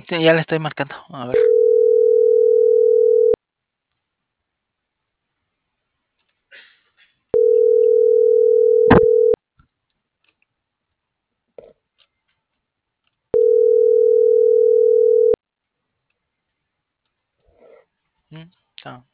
Sí, ya le estoy marcando. A ver. Mm, ah.